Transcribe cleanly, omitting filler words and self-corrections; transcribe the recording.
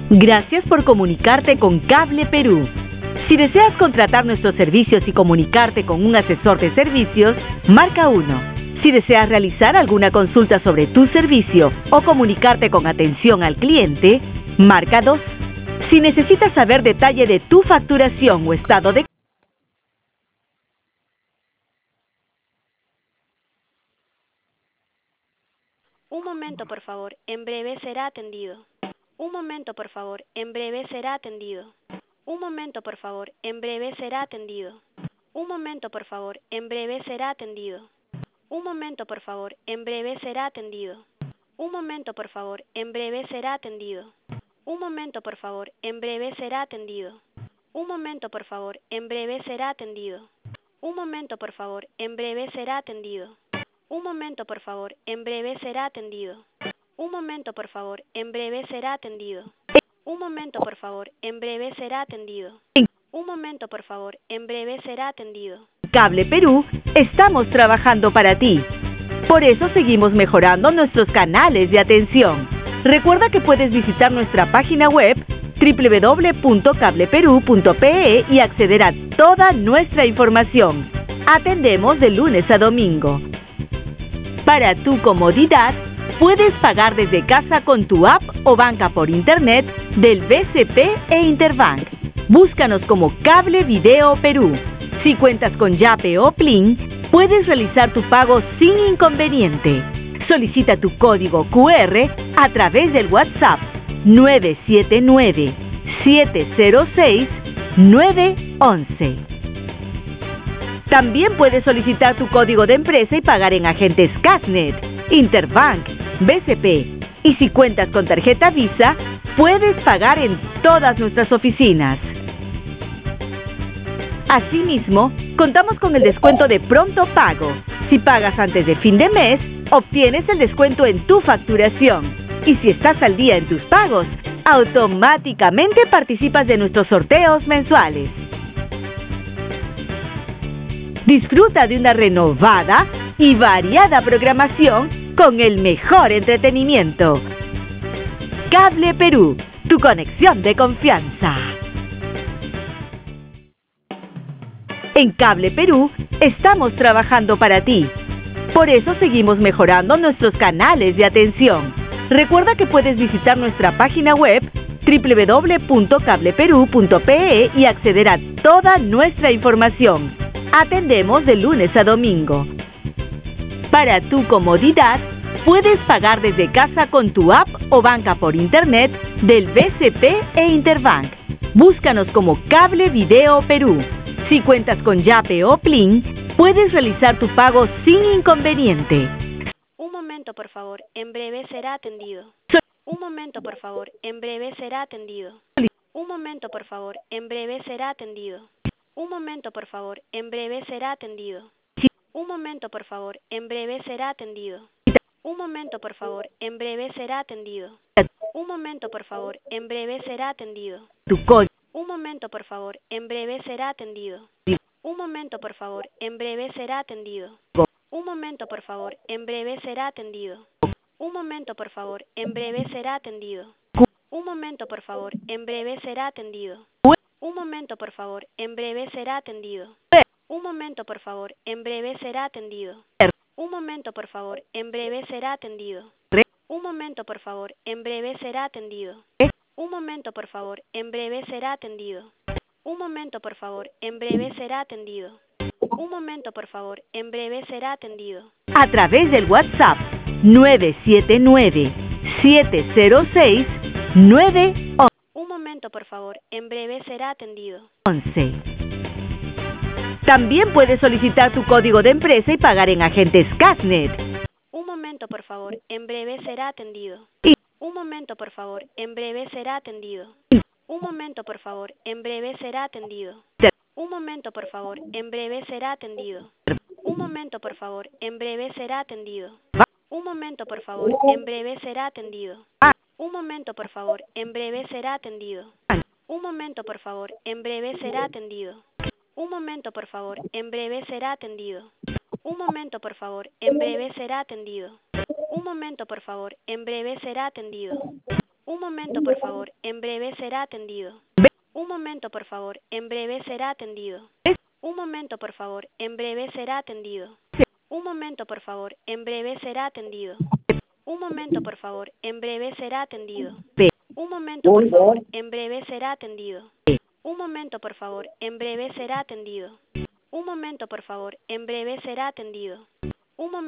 Gracias por comunicarte con Cable Perú. Si deseas contratar nuestros servicios y comunicarte con un asesor de servicios, marca 1. Si deseas realizar alguna consulta sobre tu servicio o comunicarte con atención al cliente, marca 2. Si necesitas saber detalle de tu facturación o estado de... Un momento, por favor. En breve será atendido. Un momento, por favor. En breve será atendido. Un momento, por favor. En breve será atendido. Un momento, por favor. En breve será atendido. Un momento, por favor. En breve será atendido. Un momento, por favor. En breve será atendido. Un momento, por favor. En breve será atendido. Un momento, por favor. En breve será atendido. Un momento, por favor. En breve será atendido. Un momento, por favor. En breve será atendido. Un momento, por favor. En breve será atendido. Un momento, por favor. En breve será atendido. Un momento, por favor. En breve será atendido. Cable Perú, estamos trabajando para ti. Por eso seguimos mejorando nuestros canales de atención. Recuerda que puedes visitar nuestra página web www.cableperu.pe y acceder a toda nuestra información. Atendemos de lunes a domingo. Para tu comodidad, puedes pagar desde casa con tu app o banca por internet del BCP e Interbank. Búscanos como Cable Video Perú. Si cuentas con Yape o Plin, puedes realizar tu pago sin inconveniente. Solicita tu código QR a través del WhatsApp 979-706-911. También puedes solicitar tu código de empresa y pagar en agentes Casnet, Interbank, BCP. Y si cuentas con tarjeta Visa, puedes pagar en todas nuestras oficinas. Asimismo, contamos con el descuento de pronto pago. Si pagas antes de fin de mes, obtienes el descuento en tu facturación. Y si estás al día en tus pagos, automáticamente participas de nuestros sorteos mensuales. Disfruta de una renovada y variada programación con el mejor entretenimiento. Cable Perú, tu conexión de confianza. En Cable Perú, estamos trabajando para ti. Por eso seguimos mejorando nuestros canales de atención. Recuerda que puedes visitar nuestra página web www.cableperu.pe y acceder a toda nuestra información. Atendemos de lunes a domingo. Para tu comodidad, puedes pagar desde casa con tu app o banca por internet del BCP e Interbank. Búscanos como Cable Video Perú. Si cuentas con Yape o Plin, puedes realizar tu pago sin inconveniente. Un momento, por favor. En breve será atendido. Un momento, por favor. En breve será atendido. Un momento, por favor. En breve será atendido. Un momento, por favor. En breve será atendido. Un momento, por favor. En breve será atendido. Un momento, por favor. En breve será atendido. Un momento, por favor. En breve será atendido. Tu código. Un momento, por favor. En breve será atendido. Un momento, por favor. En breve será atendido. Un momento, por favor. En breve será atendido. Un momento, por favor. En breve será atendido. Un momento, por favor. En breve será atendido. Un momento, por favor. En breve será atendido. Un momento, por favor. En breve será atendido. Un momento, por favor. En breve será atendido. Un momento, por favor. En breve será atendido. Un momento, por favor. En breve será atendido. Un momento, por favor. En breve será atendido. Un momento, por favor. En breve será atendido. A través del WhatsApp 979-706-911. Un momento, por favor. En breve será atendido. También puedes solicitar tu código de empresa y pagar en agentes Casnet. Un momento, por favor. En breve será atendido. Un momento, por favor. En breve será atendido. Un momento, por favor. En breve será atendido. Un momento, por favor. En breve será atendido. Un momento, por favor. En breve será atendido. Un momento, por favor. En breve será atendido. Un momento, por favor. En breve será atendido. Un momento, por favor. En breve será atendido. Un momento, por favor. En breve será atendido. Un momento, por favor. En breve será atendido. Un momento, por favor. En breve será atendido. Un momento. momento, por favor. En breve será atendido. Un momento, por favor. En breve será atendido. Un momento, por favor. En breve será atendido. Un momento, por favor. En breve será atendido. Un momento, por favor. En breve será atendido. Un momento, por favor. En breve será atendido. Un momento, por favor. En breve será atendido. Un momento, por favor. En breve será atendido. Un momento.